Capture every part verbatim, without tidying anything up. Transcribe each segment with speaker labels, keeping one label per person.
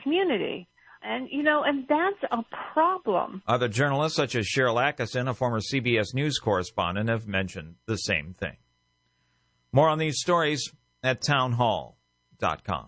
Speaker 1: community. And, you know, and that's a problem.
Speaker 2: Other journalists, such as Cheryl Atkinson, a former C B S News correspondent, have mentioned the same thing. More on these stories at townhall dot com.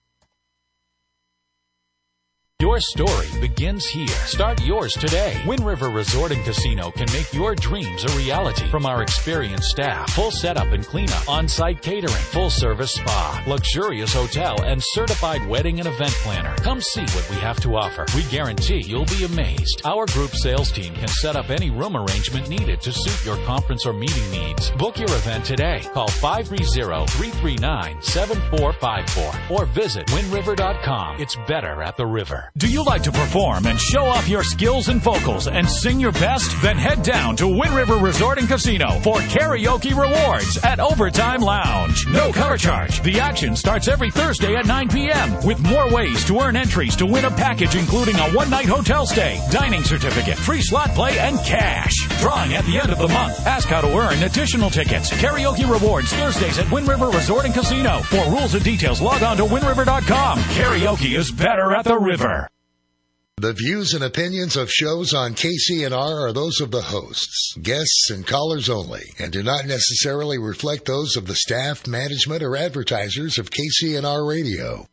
Speaker 3: Your story begins here. Start yours today. Wind River Resort and Casino can make your dreams a reality. From our experienced staff, full setup and cleanup, on-site catering, full-service spa, luxurious hotel, and certified wedding and event planner. Come see what we have to offer. We guarantee you'll be amazed. Our group sales team can set up any room arrangement needed to suit your conference or meeting needs. Book your event today. Call five three zero, three three nine, seven four five four or visit wind river dot com. It's better at the river.
Speaker 4: Do you like to perform and show off your skills and vocals and sing your best? Then head down to Wind River Resort and Casino for karaoke rewards at Overtime Lounge. No cover charge. The action starts every Thursday at nine p.m. with more ways to earn entries to win a package including a one-night hotel stay, dining certificate, free slot play, and cash. Drawing at the end of the month. Ask how to earn additional tickets. Karaoke rewards Thursdays at Wind River Resort and Casino. For rules and details, log on to wind river dot com. Karaoke is better at the river.
Speaker 5: The views and opinions of shows on K C N R are those of the hosts, guests, and callers only, and do not necessarily reflect those of the staff, management, or advertisers of K C N R Radio.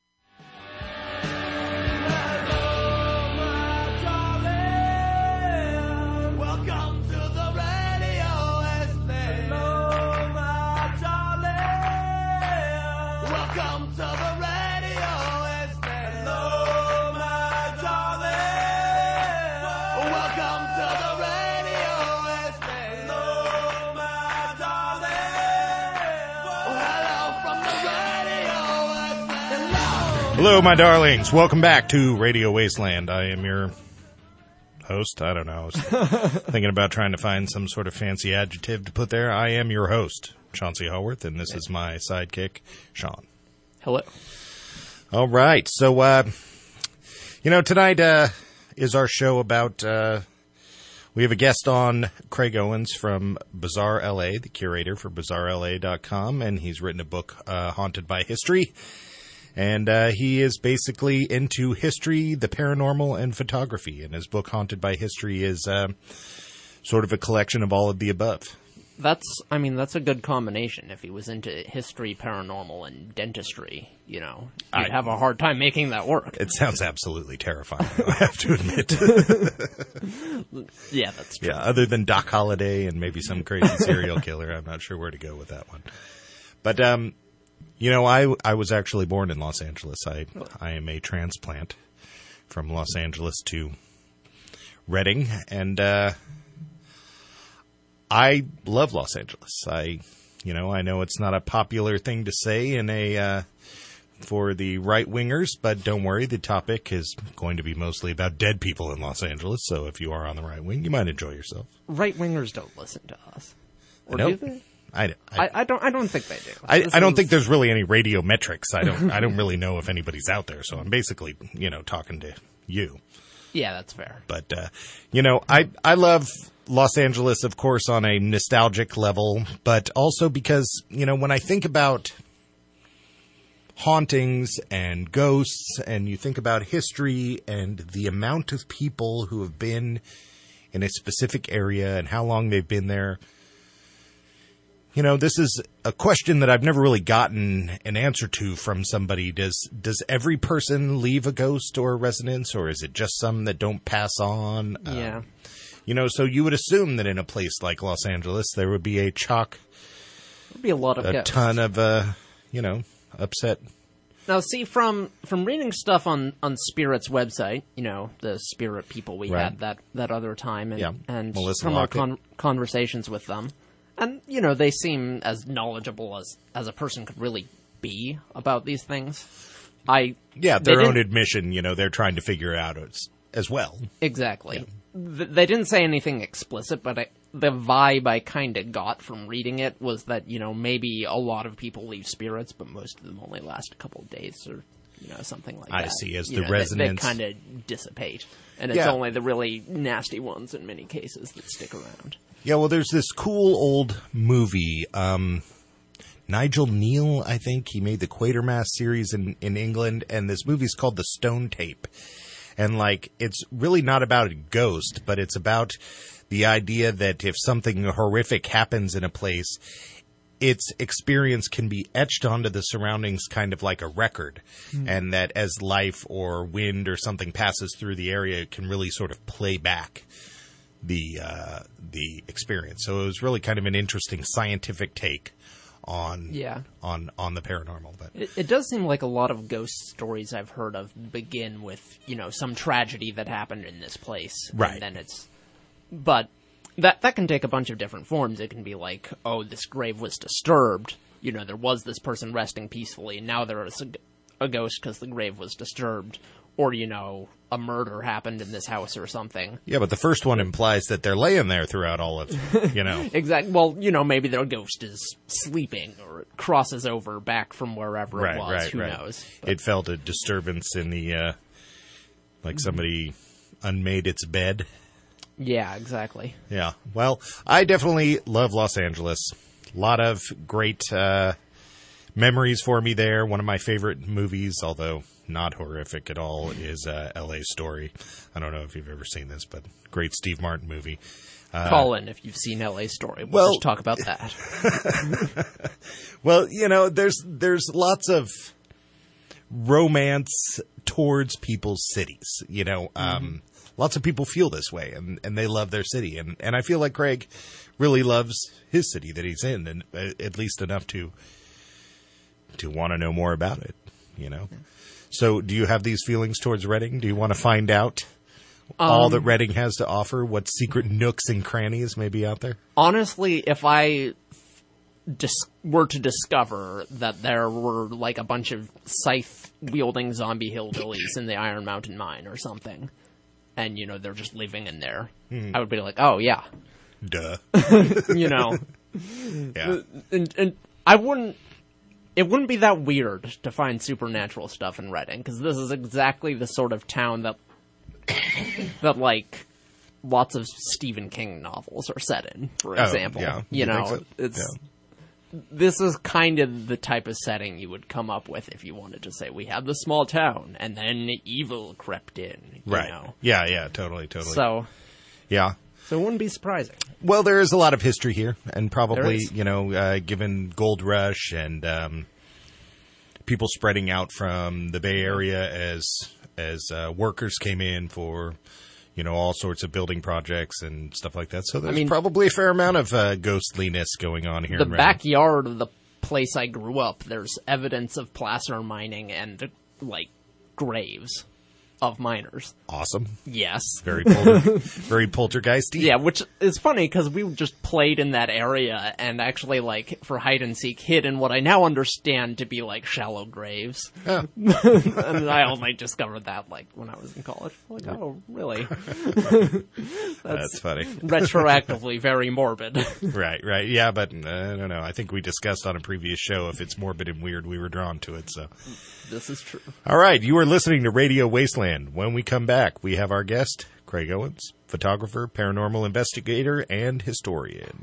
Speaker 6: Hello, my darlings. Welcome back to Radio Wasteland. I am your host. I don't know. I was thinking about trying to find some sort of fancy adjective to put there. I am your host, Chauncey Haworth, and this is my sidekick, Sean.
Speaker 7: Hello.
Speaker 6: All right. So, uh, you know, tonight uh, is our show about, uh, we have a guest on, Craig Owens from Bizarre L A, the curator for bizarre L A dot com, and he's written a book, uh, Haunted by History. And uh, he is basically into history, the paranormal, and photography. And his book, Haunted by History, is uh, sort of a collection of all of the above.
Speaker 7: That's, I mean, that's a good combination. If he was into history, paranormal, and dentistry, you know, you'd I, have a hard time making that work.
Speaker 6: It sounds absolutely terrifying, I have to admit.
Speaker 7: Yeah, that's true.
Speaker 6: Yeah, other than Doc Holliday and maybe some crazy serial killer, I'm not sure where to go with that one. But, um... You know, I, I was actually born in Los Angeles. I I am a transplant from Los Angeles to Redding, and uh, I love Los Angeles. I, you know, I know it's not a popular thing to say in a uh, for the right wingers, but don't worry, the topic is going to be mostly about dead people in Los Angeles. So if you are on the right wing, you might enjoy yourself.
Speaker 7: Right wingers don't listen to us, or
Speaker 6: do
Speaker 7: they?
Speaker 6: I, I,
Speaker 7: I, I don't. I don't think they do.
Speaker 6: I, I don't is... think there's really any radio metrics. I don't. I don't really know if anybody's out there. So I'm basically, you know, talking to you.
Speaker 7: Yeah, that's fair.
Speaker 6: But uh, you know, I I love Los Angeles, of course, on a nostalgic level, but also because, you know, when I think about hauntings and ghosts, and you think about history and the amount of people who have been in a specific area and how long they've been there. You know, this is a question that I've never really gotten an answer to from somebody. Does does every person leave a ghost or a residence, or is it just some that don't pass on?
Speaker 7: Yeah.
Speaker 6: Um, you know, so you would assume that in a place like Los Angeles, there would be a chock,
Speaker 7: There'd be a lot of
Speaker 6: a
Speaker 7: ghosts.
Speaker 6: ton of, uh, you know, upset.
Speaker 7: Now, see, from from reading stuff on, on Spirit's website, you know, the Spirit people we
Speaker 6: Right.
Speaker 7: had that, that other time, and,
Speaker 6: Yeah.
Speaker 7: and
Speaker 6: Melissa
Speaker 7: from our
Speaker 6: Lockett.
Speaker 7: con- conversations with them. And, you know, they seem as knowledgeable as, as a person could really be about these things. I
Speaker 6: Yeah, their own admission, you know, they're trying to figure it out as, as well.
Speaker 7: Exactly. Yeah. Th- they didn't say anything explicit, but I, the vibe I kind of got from reading it was that, you know, maybe a lot of people leave spirits, but most of them only last a couple of days or, you know, something like
Speaker 6: I
Speaker 7: that.
Speaker 6: I see, as
Speaker 7: you
Speaker 6: the
Speaker 7: know, they,
Speaker 6: resonance...
Speaker 7: They kind of dissipate. And it's
Speaker 6: Yeah.
Speaker 7: only the really nasty ones in many cases that stick around.
Speaker 6: Yeah, well, there's this cool old movie, um, Nigel Neal, I think. He made the Quatermass series in, in England, and this movie's called The Stone Tape. And, like, it's really not about a ghost, but it's about the idea that if something horrific happens in a place, its experience can be etched onto the surroundings kind of like a record. Mm. And that as life or wind or something passes through the area, it can really sort of play back the uh, the experience. So it was really kind of an interesting scientific take on
Speaker 7: yeah.
Speaker 6: on on the paranormal. But
Speaker 7: it, it does seem like a lot of ghost stories I've heard of begin with, you know, some tragedy that happened in this place.
Speaker 6: Right.
Speaker 7: And then it's... But that that can take a bunch of different forms. It can be like, oh, this grave was disturbed. You know, there was this person resting peacefully, and now there is a, a ghost because the grave was disturbed. Or, you know, a murder happened in this house or something.
Speaker 6: Yeah, but the first one implies that they're laying there throughout all of it, you know.
Speaker 7: Exactly. Well, you know, maybe their ghost is sleeping or it crosses over back from wherever
Speaker 6: right,
Speaker 7: it was.
Speaker 6: Right,
Speaker 7: Who
Speaker 6: right.
Speaker 7: knows? But
Speaker 6: it felt a disturbance in the, uh, like somebody unmade its bed.
Speaker 7: Yeah, exactly.
Speaker 6: Yeah. Well, I definitely love Los Angeles. A lot of great uh, memories for me there. One of my favorite movies, although not horrific at all, is uh, L A Story. I don't know if you've ever seen this, but great Steve Martin movie. Uh,
Speaker 7: Call in if you've seen L A Story. We'll,
Speaker 6: well,
Speaker 7: just talk about that.
Speaker 6: Well, you know, there's there's lots of romance towards people's cities. You know, um, mm-hmm. Lots of people feel this way, and, and they love their city. And, and I feel like Craig really loves his city that he's in, and uh, at least enough to to want to know more about it, you know. Yeah. So do you have these feelings towards Reading? Do you want to find out um, all that Reading has to offer? What secret nooks and crannies may be out there?
Speaker 7: Honestly, if I dis- were to discover that there were like a bunch of scythe-wielding zombie hillbillies in the Iron Mountain mine or something, and, you know, they're just living in there, mm. I would be like, oh, yeah.
Speaker 6: Duh.
Speaker 7: You know.
Speaker 6: Yeah.
Speaker 7: And, and I wouldn't... It wouldn't be that weird to find supernatural stuff in Reading, because this is exactly the sort of town that, that like, lots of Stephen King novels are set in, for example.
Speaker 6: Oh, yeah.
Speaker 7: You,
Speaker 6: you
Speaker 7: know,
Speaker 6: so?
Speaker 7: it's
Speaker 6: yeah.
Speaker 7: This is kind of the type of setting you would come up with if you wanted to say, we have this small town, and then evil crept in, you
Speaker 6: right.
Speaker 7: know?
Speaker 6: Yeah, yeah, totally, totally.
Speaker 7: So,
Speaker 6: yeah.
Speaker 7: So it wouldn't be surprising.
Speaker 6: Well, there is a lot of history here, and probably, you know, uh, given Gold Rush and um, people spreading out from the Bay Area as as uh, workers came in for, you know, all sorts of building projects and stuff like that. So there's I mean, probably a fair amount of uh, ghostliness going on here.
Speaker 7: The
Speaker 6: in
Speaker 7: backyard of the place I grew up, there's evidence of placer mining and, like, graves of miners.
Speaker 6: Awesome.
Speaker 7: Yes.
Speaker 6: Very polter- very poltergeisty.
Speaker 7: Yeah, which is funny because we just played in that area and actually, like, for hide and seek, hid in what I now understand to be, like, shallow graves.
Speaker 6: Oh.
Speaker 7: And I only discovered that, like, when I was in college. Like, oh, really? That's,
Speaker 6: That's funny.
Speaker 7: Retroactively very morbid.
Speaker 6: Right, right. Yeah, but uh, I don't know. I think we discussed on a previous show if it's morbid and weird, we were drawn to it, so.
Speaker 7: This is true.
Speaker 6: All right, you are listening to Radio Wasteland. When we come back, we have our guest, Craig Owens, photographer, paranormal investigator, and historian.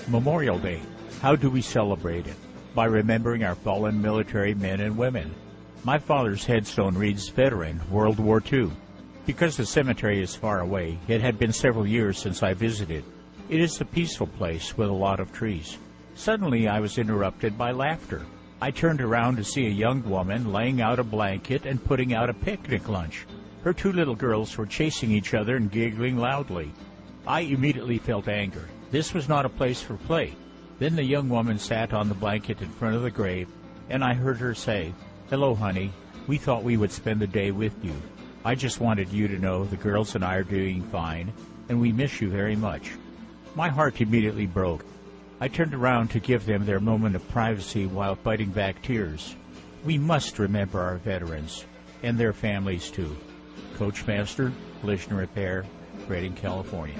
Speaker 8: Memorial Day. How do we celebrate it? By remembering our fallen military men and women. My father's headstone reads Veteran, World War Two. Because the cemetery is far away, it had been several years since I visited. It is a peaceful place with a lot of trees. Suddenly I was interrupted by laughter. I turned around to see a young woman laying out a blanket and putting out a picnic lunch. Her two little girls were chasing each other and giggling loudly. I immediately felt anger. This was not a place for play. Then the young woman sat on the blanket in front of the grave, and I heard her say, "Hello, honey. We thought we would spend the day with you. I just wanted you to know the girls and I are doing fine, and we miss you very much." My heart immediately broke. I turned around to give them their moment of privacy while fighting back tears. We must remember our veterans, and their families too. Coachmaster, Collision Repair, Redding, California.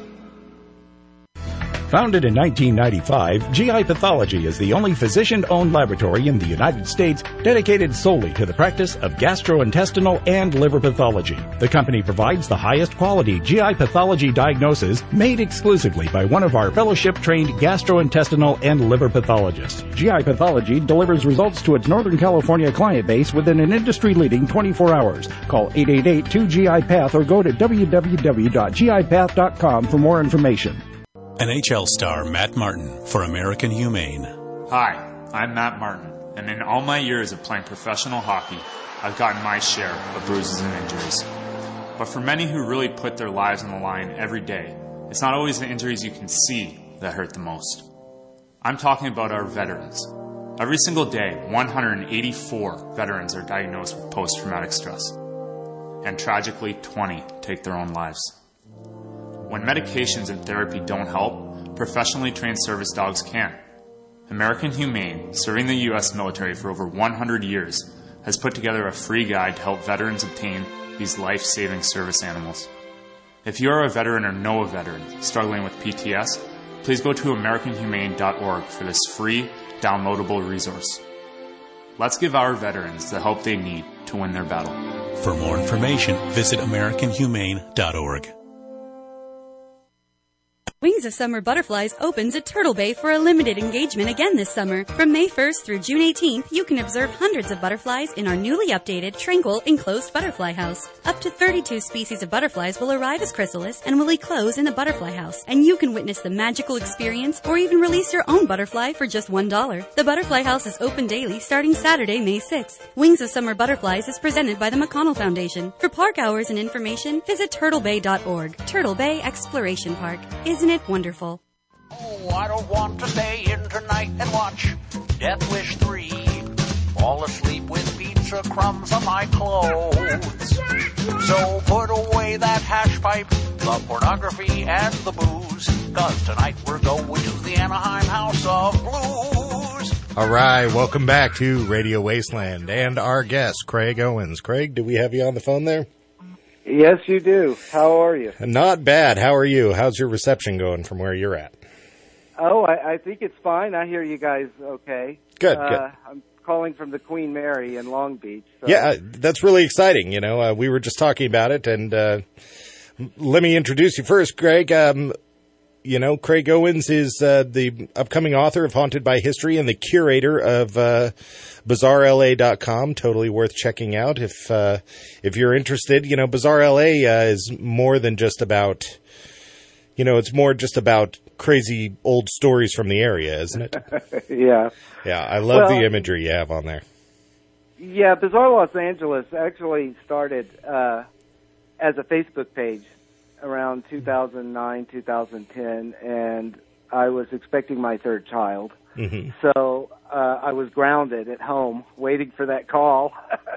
Speaker 9: Founded in nineteen ninety-five, G I Pathology is the only physician-owned laboratory in the United States dedicated solely to the practice of gastrointestinal and liver pathology. The company provides the highest quality G I pathology diagnosis made exclusively by one of our fellowship-trained gastrointestinal and liver pathologists. G I Pathology delivers results to its Northern California client base within an industry-leading twenty-four hours. Call eight eight eight, two G I Path or go to w w w dot g i path dot com for more information.
Speaker 10: N H L star Matt Martin for American Humane.
Speaker 11: Hi, I'm Matt Martin, and in all my years of playing professional hockey, I've gotten my share of bruises and injuries. But for many who really put their lives on the line every day, it's not always the injuries you can see that hurt the most. I'm talking about our veterans. Every single day, one hundred eighty-four veterans are diagnosed with post-traumatic stress, and tragically, twenty take their own lives. When medications and therapy don't help, professionally trained service dogs can. American Humane, serving the U S military for over one hundred years, has put together a free guide to help veterans obtain these life-saving service animals. If you are a veteran or know a veteran struggling with P T S, please go to american humane dot org for this free, downloadable resource. Let's give our veterans the help they need to win their battle.
Speaker 10: For more information, visit american humane dot org.
Speaker 12: Wings of Summer Butterflies opens at Turtle Bay for a limited engagement again this summer. From May first through June eighteenth, you can observe hundreds of butterflies in our newly updated, tranquil, enclosed butterfly house. Up to thirty-two species of butterflies will arrive as chrysalis and will eclose in the butterfly house, and you can witness the magical experience or even release your own butterfly for just one dollar. The Butterfly House is open daily starting Saturday, May sixth. Wings of Summer Butterflies is presented by the McConnell Foundation. For park hours and information, visit turtle bay dot org. Turtle Bay Exploration Park. Isn't it wonderful?
Speaker 13: Oh, I don't want to stay in tonight and watch Death Wish three. Fall asleep with pizza crumbs on my clothes. So put away that hash pipe, the pornography, and the booze. Cause tonight we're going to the Anaheim House of Blues.
Speaker 6: All right, welcome back to Radio Wasteland and our guest, Craig Owens. Craig, do we have you on the phone there?
Speaker 14: Yes, you do. How are you?
Speaker 6: Not bad. How are you? How's your reception going from where you're at?
Speaker 14: Oh, I, I think it's fine. I hear you guys okay.
Speaker 6: Good,
Speaker 14: uh,
Speaker 6: good.
Speaker 14: I'm calling from the Queen Mary in Long Beach. So.
Speaker 6: Yeah, uh, that's really exciting. You know, uh, we were just talking about it, and uh, let me introduce you first, Craig. Um, you know, Craig Owens is uh, the upcoming author of Haunted by History and the curator of uh, Bazaar L A dot com. Totally worth checking out if uh, if you're interested. You know, Bazaar L A uh, is more than just about, you know, it's more just about crazy old stories from the area, isn't it?
Speaker 14: Yeah.
Speaker 6: Yeah, I love
Speaker 14: well,
Speaker 6: the imagery you have on there.
Speaker 14: Yeah, Bazaar Los Angeles actually started uh, as a Facebook page around two thousand nine, two thousand ten, and I was expecting my third child.
Speaker 6: Mm-hmm.
Speaker 14: So uh, I was grounded at home waiting for that call.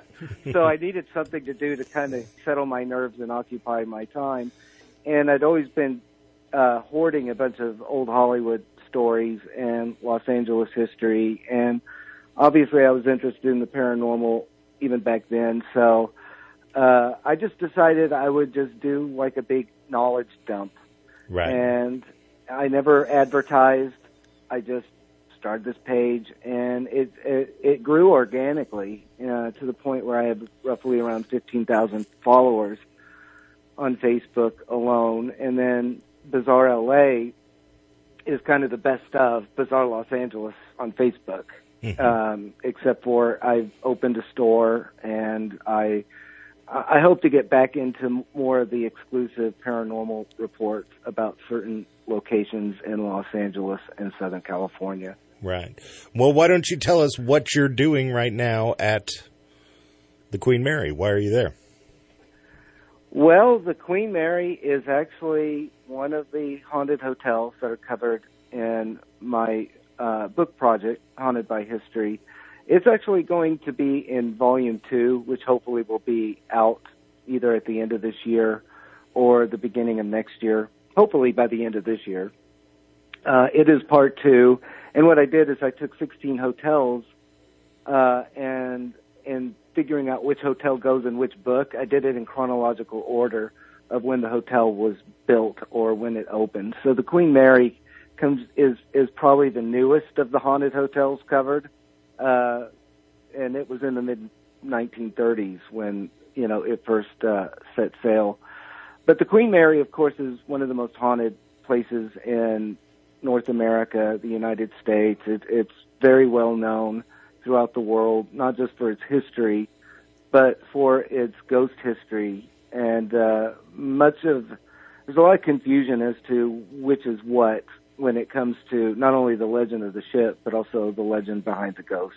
Speaker 14: So I needed something to do to kind of settle my nerves and occupy my time. And I'd always been uh, hoarding a bunch of old Hollywood stories and Los Angeles history. And obviously I was interested in the paranormal even back then. So uh, I just decided I would just do like a big knowledge dump.
Speaker 6: Right.
Speaker 14: And I never advertised. I just started this page, and it it, it grew organically uh, to the point where I have roughly around fifteen thousand followers on Facebook alone. And then Bazaar L A is kind of the best of Bizarre Los Angeles on Facebook. Mm-hmm. Um, except for I've opened a store, and I I hope to get back into more of the exclusive paranormal reports about certain locations in Los Angeles and Southern California.
Speaker 6: Right. Well, why don't you tell us what you're doing right now at the Queen Mary? Why are you there?
Speaker 14: Well, the Queen Mary is actually one of the haunted hotels that are covered in my uh, book project, Haunted by History. It's actually going to be in volume two, which hopefully will be out either at the end of this year or the beginning of next year, hopefully by the end of this year. Uh, it is part two. And what I did is I took sixteen hotels uh, and and figuring out which hotel goes in which book, I did it in chronological order of when the hotel was built or when it opened. So the Queen Mary comes is is probably the newest of the haunted hotels covered, uh, and it was in the mid nineteen thirties when you know it first uh, set sail. But the Queen Mary, of course, is one of the most haunted places in North America, the United States. It, it's very well known throughout the world, not just for its history, but for its ghost history. And uh, much of there's a lot of confusion as to which is what when it comes to not only the legend of the ship, but also the legend behind the ghosts.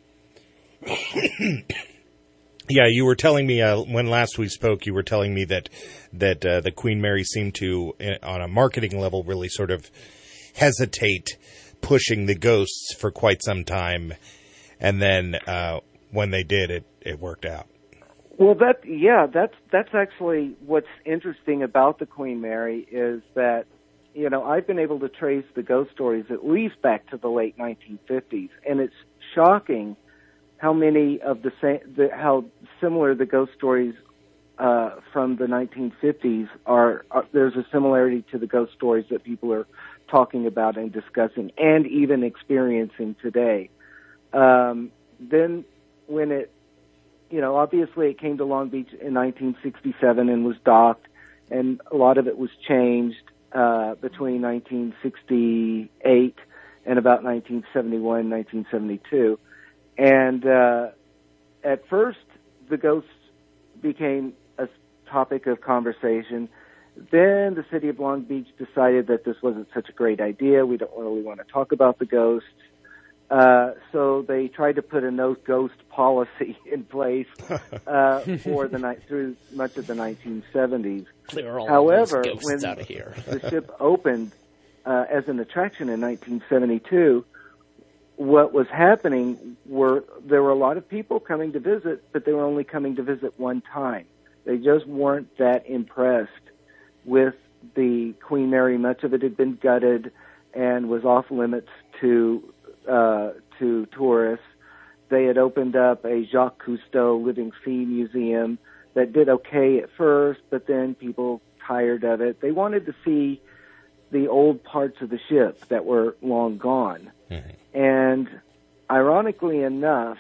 Speaker 6: Yeah, you were telling me uh, when last we spoke, you were telling me that that uh, the Queen Mary seemed to, on a marketing level, really sort of hesitate pushing the ghosts for quite some time, and then uh, when they did, it, it worked out.
Speaker 14: Well, that yeah, that's that's actually what's interesting about the Queen Mary is that, you know, I've been able to trace the ghost stories at least back to the late nineteen fifties, and it's shocking how many of the same, the, how similar the ghost stories uh, from the nineteen fifties are, are. There's a similarity to the ghost stories that people are talking about and discussing, and even experiencing today. Um, then, when it, you know, obviously it came to Long Beach in nineteen sixty-seven and was docked, and a lot of it was changed uh, between nineteen sixty-eight and about nineteen seventy-one, nineteen seventy-two. And uh, at first, the ghosts became a topic of conversation. Then the city of Long Beach decided that this wasn't such a great idea. We don't really want to talk about the ghosts. Uh, so they tried to put a no ghost policy in place uh, for the night through much of the nineteen seventies.
Speaker 7: Clear all
Speaker 14: However,
Speaker 7: those ghosts
Speaker 14: when
Speaker 7: out of here.
Speaker 14: the ship opened uh, as an attraction in nineteen seventy-two, what was happening were there were a lot of people coming to visit, but they were only coming to visit one time. They just weren't that impressed with the Queen Mary. Much of it had been gutted and was off limits to uh, to tourists. They had opened up a Jacques Cousteau Living Sea Museum that did okay at first, but then people tired of it. They wanted to see the old parts of the ship that were long gone. Mm-hmm. And ironically enough,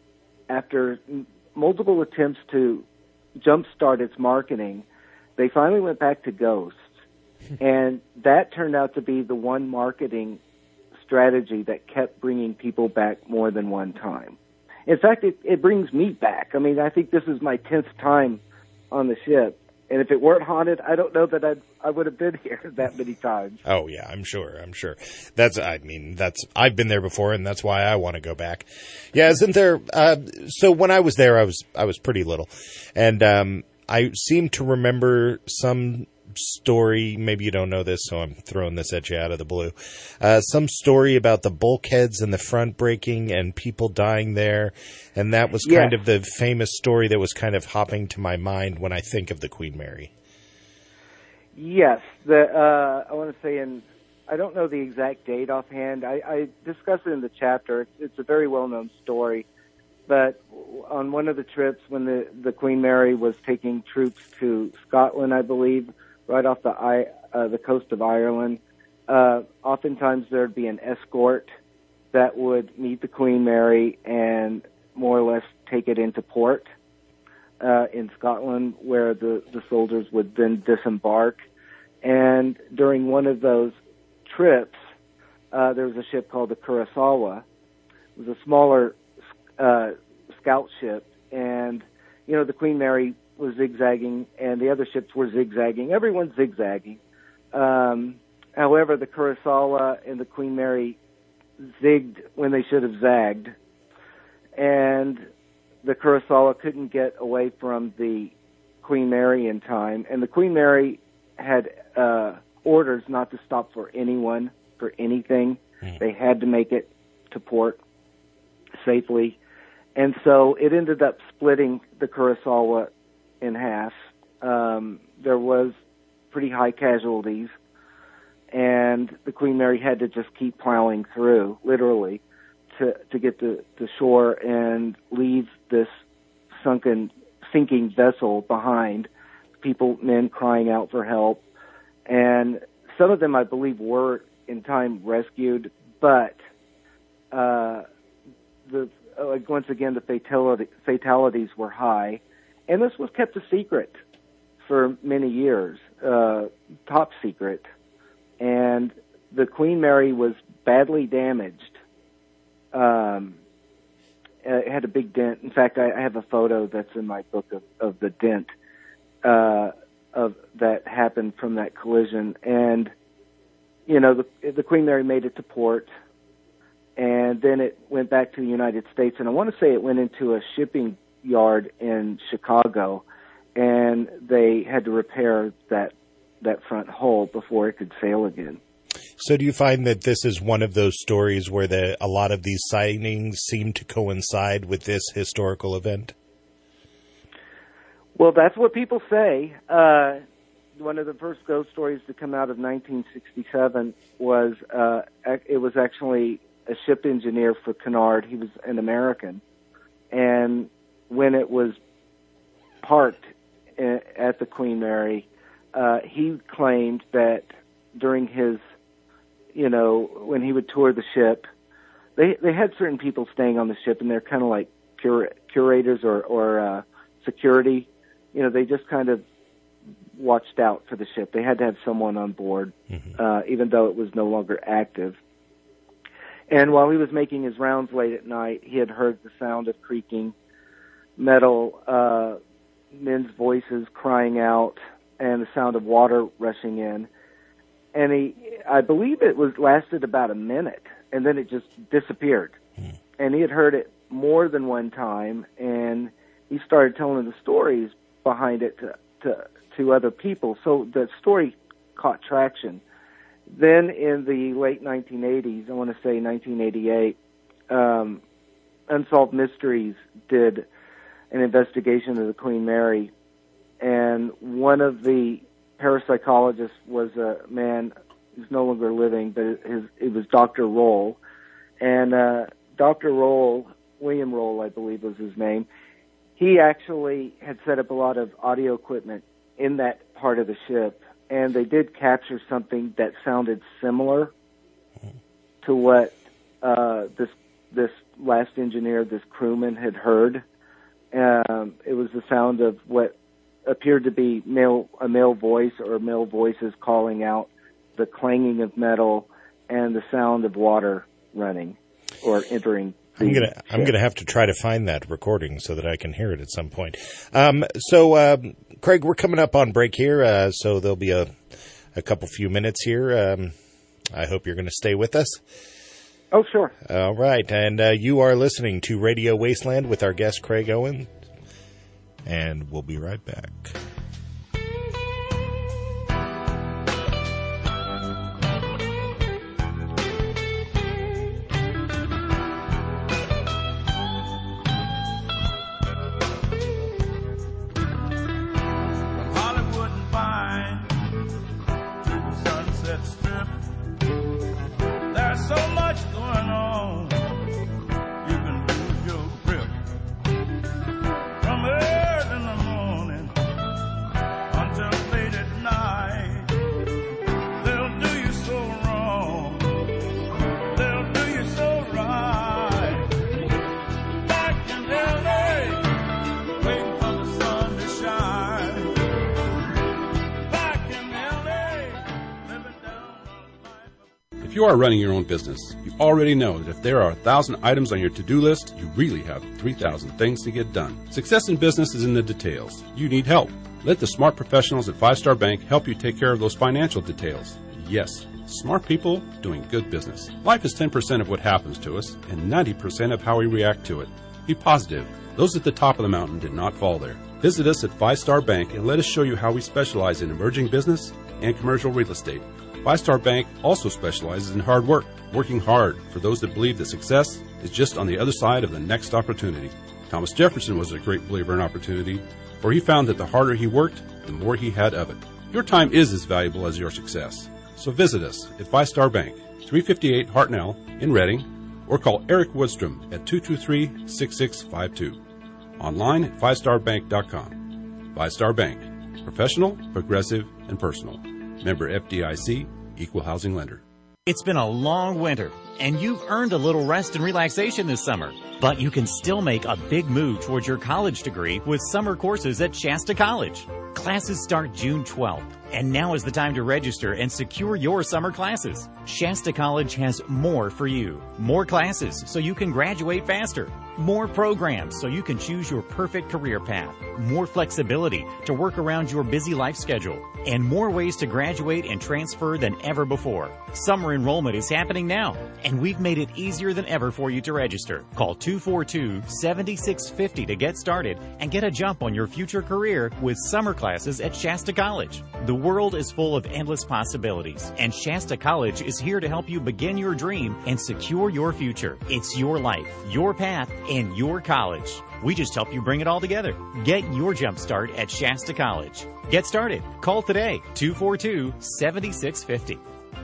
Speaker 14: after m- multiple attempts to jumpstart its marketing, they finally went back to ghosts. And that turned out to be the one marketing strategy that kept bringing people back more than one time. In fact, it, it brings me back. I mean, I think this is my tenth time on the ship. And if it weren't haunted, I don't know that I'd, I would have been here that many times.
Speaker 6: Oh, yeah, I'm sure. I'm sure. That's, I mean, that's, I've been there before, and that's why I want to go back. Yeah, isn't there, uh, so when I was there, I was, I was pretty little. And, um, I seem to remember some story, maybe you don't know this, so I'm throwing this at you out of the blue, uh, some story about the bulkheads in the front breaking and people dying there, and that was kind
Speaker 14: yes.
Speaker 6: of the famous story that was kind of hopping to my mind when I think of the Queen Mary.
Speaker 14: Yes, the uh, I want to say, in I don't know the exact date offhand. I, I discuss it in the chapter. It's, it's a very well-known story, but on one of the trips when the, the Queen Mary was taking troops to Scotland, I believe, right off the I, uh, the coast of Ireland, uh, oftentimes there'd be an escort that would meet the Queen Mary and more or less take it into port uh, in Scotland, where the, the soldiers would then disembark. And during one of those trips, uh, there was a ship called the Kurosawa. It was a smaller uh, scout ship, and, you know, the Queen Mary was zigzagging, and the other ships were zigzagging. Everyone's zigzagging. Um, however, the Kurosawa and the Queen Mary zigged when they should have zagged, and the Kurosawa couldn't get away from the Queen Mary in time, and the Queen Mary had uh, orders not to stop for anyone, for anything. Mm. They had to make it to port safely, and so it ended up splitting the Kurosawa in half. Um, there was pretty high casualties, and the Queen Mary had to just keep plowing through, literally, to to get to, to shore and leave this sunken, sinking vessel behind. People, men crying out for help, and some of them, I believe, were in time rescued, but uh, the uh, once again the fatality, fatalities were high, and this was kept a secret for many years, uh, top secret, and the Queen Mary was badly damaged. Um, it had a big dent. In fact, I, I have a photo that's in my book of, of the dent uh, of that happened from that collision. And you know, the, the Queen Mary made it to port, and then it went back to the United States. And I want to say it went into a shipping yard in Chicago, and they had to repair that that front hull before it could sail again.
Speaker 6: So do you find that this is one of those stories where the, a lot of these sightings seem to coincide with this historical event?
Speaker 14: Well, that's what people say. Uh, one of the first ghost stories to come out of nineteen sixty-seven was, uh, it was actually a ship engineer for Cunard. He was an American. And when it was parked at the Queen Mary, uh, he claimed that during his, you know, when he would tour the ship, they they had certain people staying on the ship, and they're kind of like cura- curators or, or uh, security. You know, they just kind of watched out for the ship. They had to have someone on board, mm-hmm. uh, even though it was no longer active. And while he was making his rounds late at night, he had heard the sound of creaking metal, uh, men's voices crying out, and the sound of water rushing in. And he, I believe it was lasted about a minute, and then it just disappeared. Mm. And he had heard it more than one time, and he started telling the stories behind it to, to, to other people. So the story caught traction. Then in the late nineteen eighties, I want to say nineteen eighty-eight, um, Unsolved Mysteries did an investigation of the Queen Mary, and one of the parapsychologists was a man who's no longer living, but his, it was Doctor Roll. And uh, Doctor Roll, William Roll, I believe was his name, he actually had set up a lot of audio equipment in that part of the ship, and they did capture something that sounded similar to what uh, this this last engineer, this crewman, had heard. Um, it was the sound of what appeared to be male, a male voice or male voices calling out, the clanging of metal, and the sound of water running or entering.
Speaker 6: I'm gonna ship. I'm gonna have to try to find that recording so that I can hear it at some point. Um, so, uh, Craig, we're coming up on break here, uh, so there'll be a a couple few minutes here. Um, I hope you're going to stay with us.
Speaker 14: Oh, sure.
Speaker 6: All right, and uh, you are listening to Radio Wasteland with our guest Craig Owen, and we'll be right back.
Speaker 15: If you are running your own business, you already know that if there are one thousand items on your to-do list, you really have three thousand things to get done. Success in business is in the details. You need help. Let the smart professionals at Five Star Bank help you take care of those financial details. Yes, smart people doing good business. Life is ten percent of what happens to us and ninety percent of how we react to it. Be positive. Those at the top of the mountain did not fall there. Visit us at Five Star Bank and let us show you how we specialize in emerging business and commercial real estate. Five Star Bank also specializes in hard work, working hard for those that believe that success is just on the other side of the next opportunity. Thomas Jefferson was a great believer in opportunity, for he found that the harder he worked, the more he had of it. Your time is as valuable as your success. So visit us at Five Star Bank, three fifty-eight Hartnell in Reading, or call Eric Woodstrom at two two three, six six five two. Online at five star bank dot com. Five Star Bank. Professional, progressive, and personal. Member F D I C, Equal Housing Lender.
Speaker 16: It's been a long winter, and you've earned a little rest and relaxation this summer. But you can still make a big move towards your college degree with summer courses at Shasta College. Classes start June twelfth, and now is the time to register and secure your summer classes. Shasta College has more for you. More classes so you can graduate faster. More programs so you can choose your perfect career path. More flexibility to work around your busy life schedule. And more ways to graduate and transfer than ever before. Summer enrollment is happening now, and we've made it easier than ever for you to register. Call two four two, seven six five zero to get started and get a jump on your future career with summer classes at Shasta College. The world is full of endless possibilities, and Shasta College is here to help you begin your dream and secure your future. It's your life, your path, and your college. We just help you bring it all together. Get your jump start at Shasta College. Get started. Call today, two four two, seven six five zero.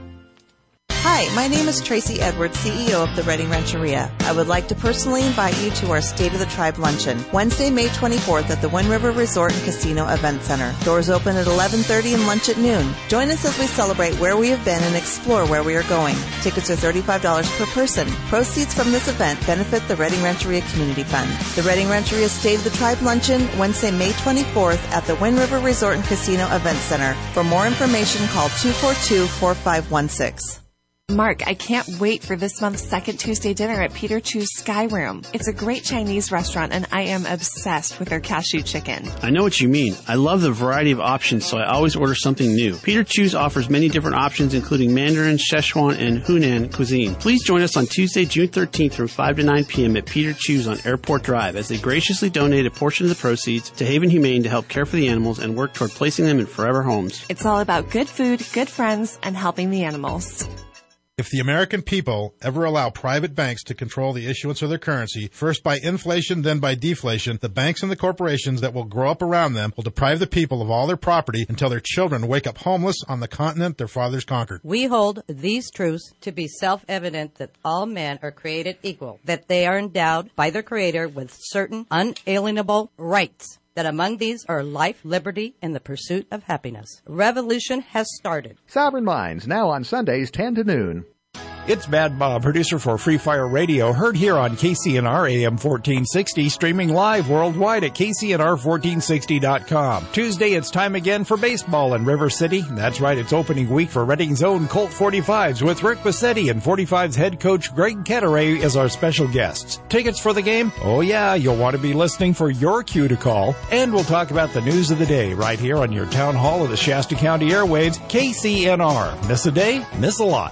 Speaker 17: Hi, my name is Tracy Edwards, C E O of the Reading Rancheria. I would like to personally invite you to our State of the Tribe Luncheon, Wednesday, May twenty-fourth at the Wind River Resort and Casino Event Center. Doors open at eleven thirty and lunch at noon. Join us as we celebrate where we have been and explore where we are going. Tickets are thirty-five dollars per person. Proceeds from this event benefit the Reading Rancheria Community Fund. The Reading Rancheria State of the Tribe Luncheon, Wednesday, May twenty-fourth at the Wind River Resort and Casino Event Center. For more information, call two four two, four five one six.
Speaker 18: Mark, I can't wait for this month's second Tuesday dinner at Peter Chu's Sky Room. It's a great Chinese restaurant, and I am obsessed with their cashew chicken.
Speaker 19: I know what you mean. I love the variety of options, so I always order something new. Peter Chu's offers many different options, including Mandarin, Szechuan, and Hunan cuisine. Please join us on Tuesday, June thirteenth from five to nine p.m. at Peter Chu's on Airport Drive as they graciously donate a portion of the proceeds to Haven Humane to help care for the animals and work toward placing them in forever homes.
Speaker 18: It's all about good food, good friends, and helping the animals.
Speaker 20: If the American people ever allow private banks to control the issuance of their currency, first by inflation, then by deflation, the banks and the corporations that will grow up around them will deprive the people of all their property until their children wake up homeless on the continent their fathers conquered.
Speaker 21: We hold these truths to be self-evident that all men are created equal, that they are endowed by their Creator with certain unalienable rights, that among these are life, liberty, and the pursuit of happiness. Revolution has started.
Speaker 22: Sovereign Minds, now on Sundays, ten to noon.
Speaker 9: It's Mad Bob, producer for Free Fire Radio, heard here on K C N R A M fourteen sixty, streaming live worldwide at K C N R fourteen sixty dot com. Tuesday, it's time again for baseball in River City. That's right, it's opening week for Reading's own Colt forty-fives with Rick Bassetti and forty-fives head coach Greg Ketteray as our special guests. Tickets for the game? Oh yeah, you'll want to be listening for your cue to call. And we'll talk about the news of the day right here on your town hall of the Shasta County Airwaves, K C N R. Miss a day? Miss a lot.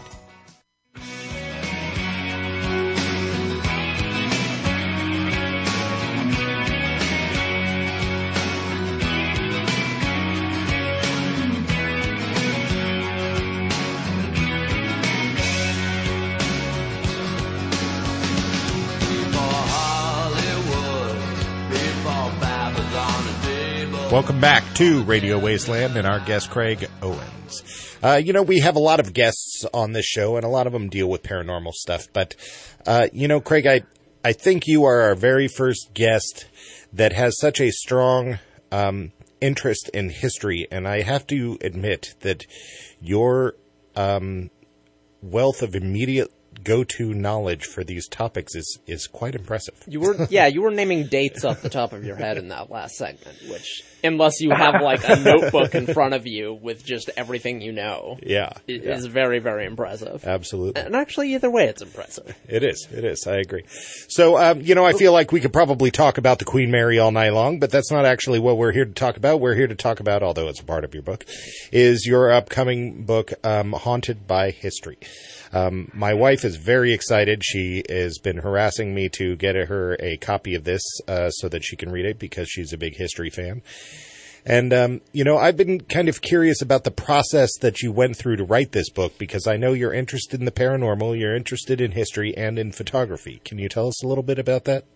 Speaker 6: Welcome back to Radio Wasteland and our guest, Craig Owens. Uh, you know, we have a lot of guests on this show, and a lot of them deal with paranormal stuff. But, uh, you know, Craig, I, I think you are our very first guest that has such a strong um, interest in history. And I have to admit that your um, wealth of immediate go-to knowledge for these topics is, is quite impressive.
Speaker 7: You were, yeah, you were naming dates off the top of your head in that last segment, which, unless you have like a notebook in front of you with just everything you know,
Speaker 6: yeah,
Speaker 7: is
Speaker 6: yeah.
Speaker 7: very, very impressive.
Speaker 6: Absolutely.
Speaker 7: And actually, either way, it's impressive.
Speaker 6: It is. It is. I agree. So, um, you know, I feel like we could probably talk about the Queen Mary all night long, but that's not actually what we're here to talk about. We're here to talk about, although it's a part of your book, is your upcoming book, um, Haunted by History. Um, my wife is very excited. She has been harassing me to get her a copy of this uh, so that she can read it because she's a big history fan. And, um, you know, I've been kind of curious about the process that you went through to write this book because I know you're interested in the paranormal, you're interested in history and in photography. Can you tell us a little bit about that?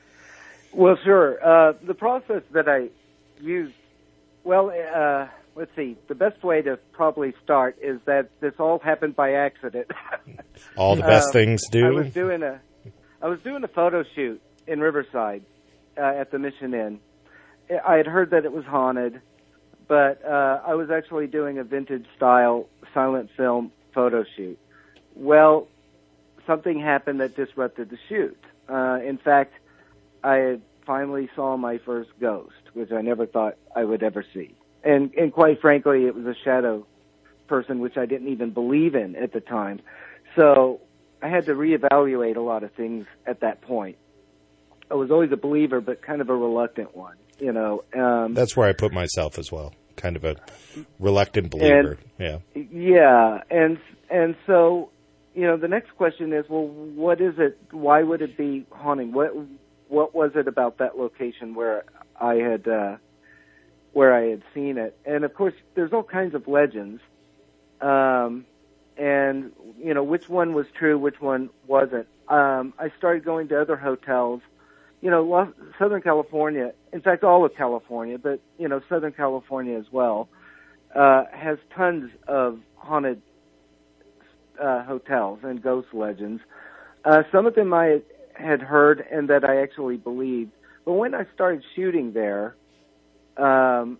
Speaker 14: Well, sure. Uh, the process that I used, well, uh, let's see, the best way to probably start is that this all happened by accident.
Speaker 6: All the best
Speaker 14: uh,
Speaker 6: things do.
Speaker 14: I was doing a, I was doing a photo shoot in Riverside uh, at the Mission Inn. I had heard that it was haunted, but uh, I was actually doing a vintage-style silent film photo shoot. Well, something happened that disrupted the shoot. Uh, in fact, I had finally saw my first ghost, which I never thought I would ever see. And, and quite frankly, it was a shadow person, which I didn't even believe in at the time. So I had to reevaluate a lot of things at that point. I was always a believer, but kind of a reluctant one, you know. Um,
Speaker 6: That's where I put myself as well, kind of a reluctant believer.
Speaker 14: And,
Speaker 6: yeah.
Speaker 14: Yeah, and and so, you know, the next question is, well, what is it? Why would it be haunting? What what was it about that location where I had uh, where I had seen it? And of course, there's all kinds of legends, um, and you know, which one was true, which one wasn't. Um, I started going to other hotels. You know, Southern California, in fact, all of California, but, you know, Southern California as well, uh, has tons of haunted uh, hotels and ghost legends. Uh, some of them I had heard and that I actually believed. But when I started shooting there, um,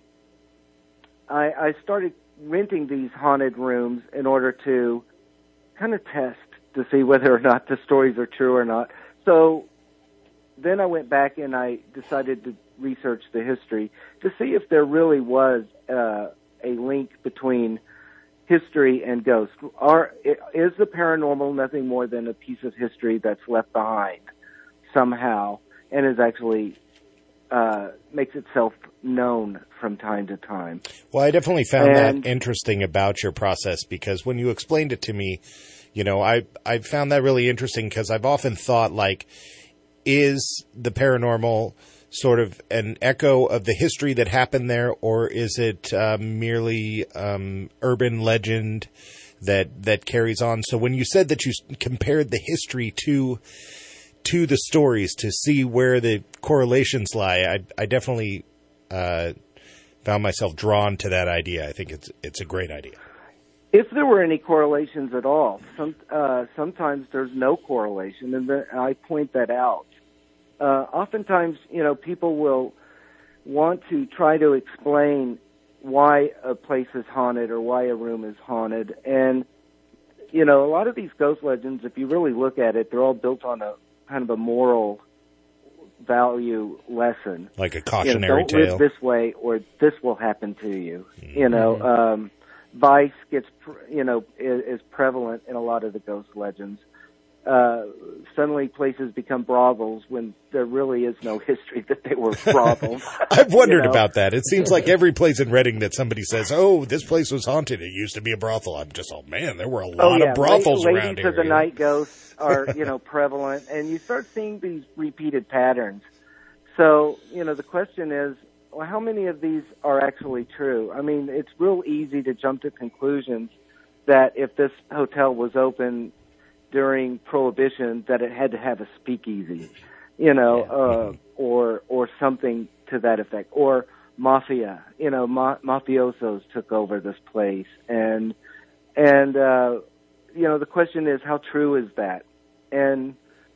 Speaker 14: I, I started renting these haunted rooms in order to kind of test to see whether or not the stories are true or not. So then I went back and I decided to research the history to see if there really was uh, a link between history and ghosts. Are, is the paranormal nothing more than a piece of history that's left behind somehow and is actually uh, makes itself known from time to time?
Speaker 6: Well, I definitely found
Speaker 14: and,
Speaker 6: that interesting about your process because when you explained it to me, you know, I I found that really interesting because I've often thought, like, is the paranormal sort of an echo of the history that happened there, or is it uh, merely um, urban legend that that carries on? So when you said that you compared the history to to the stories to see where the correlations lie, I, I definitely uh, found myself drawn to that idea. I think it's it's a great idea.
Speaker 14: If there were any correlations at all, some, uh, sometimes there's no correlation, and the, I point that out. Uh, oftentimes, you know, people will want to try to explain why a place is haunted or why a room is haunted. And, you know, a lot of these ghost legends, if you really look at it, they're all built on a kind of a moral value lesson.
Speaker 6: Like a cautionary
Speaker 14: you know, don't
Speaker 6: tale.
Speaker 14: live this way or this will happen to you. Mm-hmm. You know, um, vice gets, you know, is, is prevalent in a lot of the ghost legends. Uh, suddenly places become brothels when there really is no history that they were brothels.
Speaker 6: I've wondered
Speaker 14: you know?
Speaker 6: about that. It seems like every place in Reading that somebody says, oh, this place was haunted, it used to be a brothel. I'm just, oh man, there were a lot
Speaker 14: oh, yeah.
Speaker 6: of brothels
Speaker 14: La-
Speaker 6: around
Speaker 14: ladies
Speaker 6: here.
Speaker 14: of the night ghosts are, you know, prevalent, and you start seeing these repeated patterns. So, you know, the question is, well, how many of these are actually true? I mean, it's real easy to jump to conclusions that if this hotel was open during Prohibition, that it had to have a speakeasy, you know,
Speaker 6: yeah.
Speaker 14: uh, or or something to that effect, or mafia, you know, ma- mafiosos took over this place, and and uh, you know, the question is, how true is that? And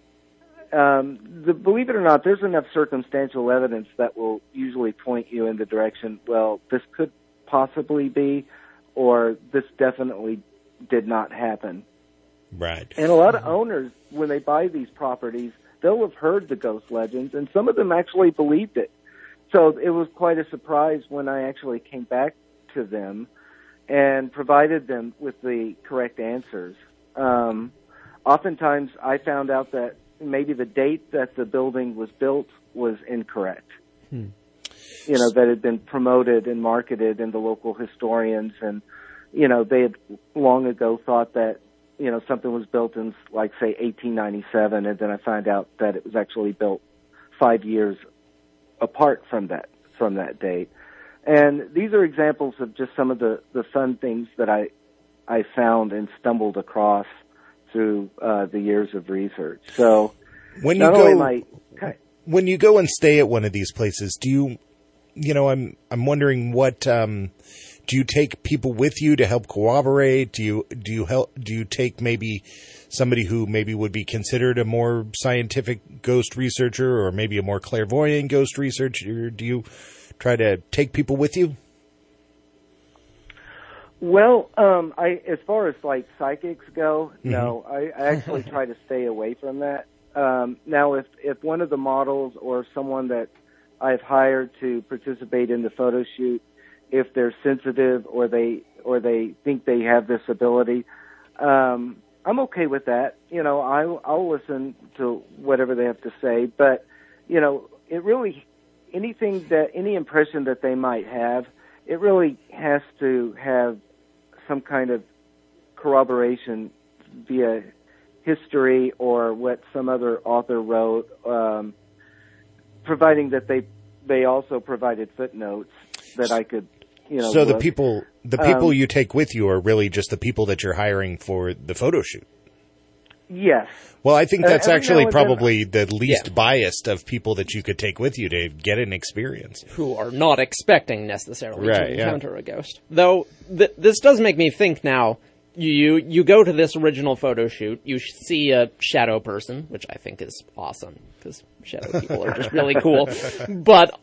Speaker 14: um, the, believe it or not, there's enough circumstantial evidence that will usually point you in the direction, well, this could possibly be, or this definitely did not happen.
Speaker 6: Right.
Speaker 14: And a lot of owners, when they buy these properties, they'll have heard the ghost legends, and some of them actually believed it. So it was quite a surprise when I actually came back to them and provided them with the correct answers. Um, oftentimes, I found out that maybe the date that the building was built was incorrect.
Speaker 7: Hmm.
Speaker 14: You know, that had been promoted and marketed in the local historians, and, you know, they had long ago thought that, you know, something was built in, like, say, eighteen ninety-seven, and then I found out that it was actually built five years apart from that, from that date. And these are examples of just some of the, the fun things that I, I found and stumbled across through uh, the years of research. So
Speaker 6: when you
Speaker 14: not
Speaker 6: go,
Speaker 14: only my,
Speaker 6: when you go and stay at one of these places, do you, you know, I'm I'm wondering what um, do you take people with you to help corroborate? Do you do you help? Do you take maybe somebody who maybe would be considered a more scientific ghost researcher, or maybe a more clairvoyant ghost researcher? Do you try to take people with you?
Speaker 14: Well, um, I as far as like psychics go,
Speaker 6: Mm-hmm.
Speaker 14: no, I, I actually try to stay away from that. Um, now, if if one of the models or someone that I've hired to participate in the photo shoot, if they're sensitive or they or they think they have this ability, um, I'm okay with that. You know, I, I'll listen to whatever they have to say. But you know, it really anything that any impression that they might have, it really has to have some kind of corroboration via history or what some other author wrote, um, providing that they they also provided footnotes that I could, you know.
Speaker 6: So the
Speaker 14: look.
Speaker 6: people the people
Speaker 14: Um,
Speaker 6: you take with you are really just the people that you're hiring for the photo shoot.
Speaker 14: Yes.
Speaker 6: Well, I think
Speaker 14: Uh,
Speaker 6: that's
Speaker 14: every
Speaker 6: actually
Speaker 14: now and then-
Speaker 6: probably the least biased of people that you could take with you to get an experience.
Speaker 7: Who are not expecting necessarily
Speaker 6: Right,
Speaker 7: to
Speaker 6: yeah.
Speaker 7: encounter a ghost. Though, th- this does make me think now, you, you go to this original photo shoot, you sh- see a shadow person, which I think is awesome, because shadow people are just really cool. But,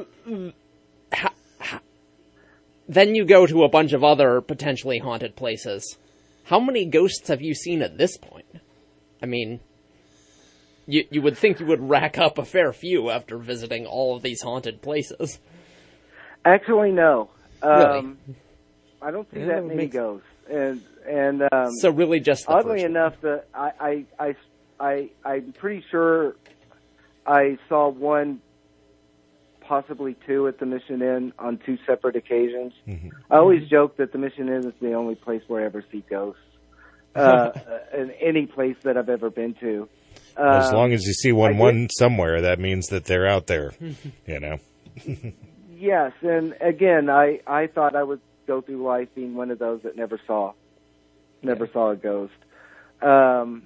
Speaker 7: ha- ha- then you go to a bunch of other potentially haunted places. How many ghosts have you seen at this point? I mean, you you would think you would rack up a fair few after visiting all of these haunted places.
Speaker 14: Actually, no.
Speaker 7: Really?
Speaker 14: Um, I don't see
Speaker 7: Yeah,
Speaker 14: that
Speaker 7: that would
Speaker 14: many
Speaker 7: make-
Speaker 14: ghosts, and and um,
Speaker 7: So really just the
Speaker 14: oddly
Speaker 7: first one.
Speaker 14: enough, the I, I I I I'm pretty sure I saw one, possibly two, at the Mission Inn on two separate occasions. I always joke that the Mission Inn is the only place where I ever see ghosts. Uh, in any place that I've ever been to.
Speaker 6: As
Speaker 14: Um,
Speaker 6: long as you see one
Speaker 14: I did-
Speaker 6: one somewhere, that means that they're out there. You know.
Speaker 14: Yes, and again, I, I thought I would go through life being one of those that never saw, never saw a ghost, um,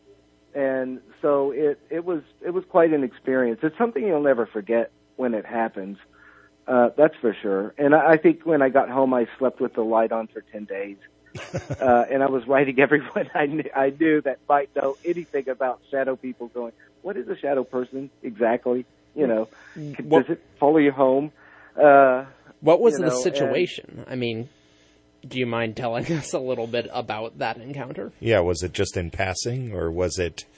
Speaker 14: and so it it was it was quite an experience. It's something you'll never forget when it happens. Uh, that's for sure. And I, I think when I got home, I slept with the light on for ten days. uh, and I was writing everyone I knew, I knew that might know anything about shadow people, going, what is a shadow person exactly? You know,
Speaker 7: What-
Speaker 14: does it follow you home? Uh,
Speaker 7: What was
Speaker 14: you
Speaker 7: the
Speaker 14: know,
Speaker 7: situation? I mean, do you mind telling us a little bit about that encounter?
Speaker 6: Yeah, was it just in passing, or was it?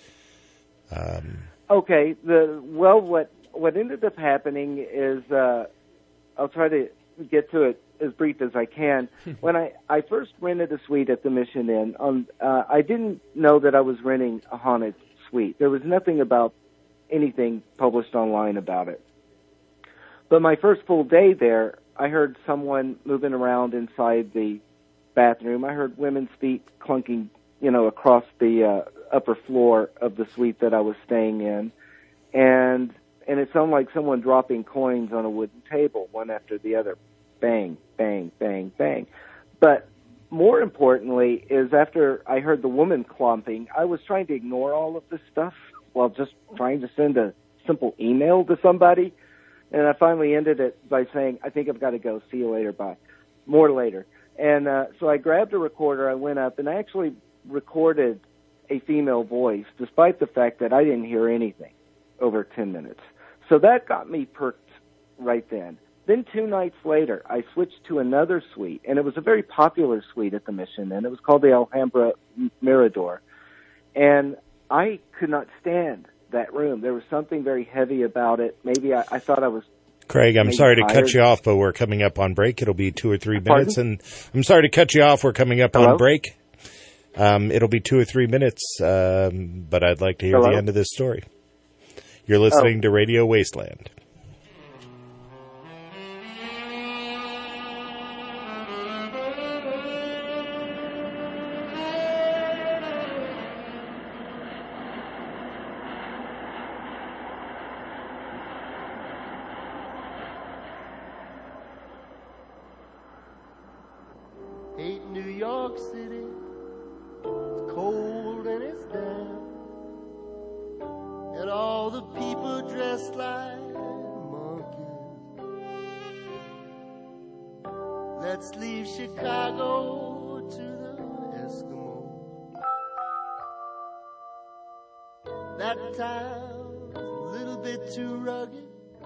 Speaker 6: Um,
Speaker 14: Okay. The well, what what ended up happening is uh, I'll try to get to it as brief as I can. When I, I first rented a suite at the Mission Inn, um, uh, I didn't know that I was renting a haunted suite. There was nothing about anything published online about it. But my first full day there, I heard someone moving around inside the bathroom. I heard women's feet clunking, you know, across the uh, upper floor of the suite that I was staying in. And and it sounded like someone dropping coins on a wooden table, one after the other. Bang, bang, bang, bang. But more importantly is after I heard the woman clomping, I was trying to ignore all of this stuff while just trying to send a simple email to somebody. And I finally ended it by saying, I think I've got to go. See you later. Bye. More later. And uh, so I grabbed a recorder. I went up and I actually recorded a female voice, despite the fact that I didn't hear anything over ten minutes. So that got me perked right then. Then two nights later, I switched to another suite, and it was a very popular suite at the Mission, and it was called the Alhambra Mirador. And I could not stand that room. There was something very heavy about it. Maybe I, I thought I was
Speaker 6: Craig, I'm
Speaker 14: maybe
Speaker 6: sorry to
Speaker 14: tired.
Speaker 6: cut you off, but we're coming up on break. It'll be two or three minutes.
Speaker 14: Pardon?
Speaker 6: And I'm sorry to cut you off. We're coming up
Speaker 14: Hello?
Speaker 6: on break. Um, it'll be two or three minutes, um, but I'd like to hear
Speaker 14: Hello?
Speaker 6: the end of this story. You're listening
Speaker 14: Oh.
Speaker 6: to Radio Wasteland.
Speaker 1: Hate New York City, it's cold and it's damp, and all the people dressed like monkeys. Let's leave Chicago to the Eskimos. That town's a little bit too rugged.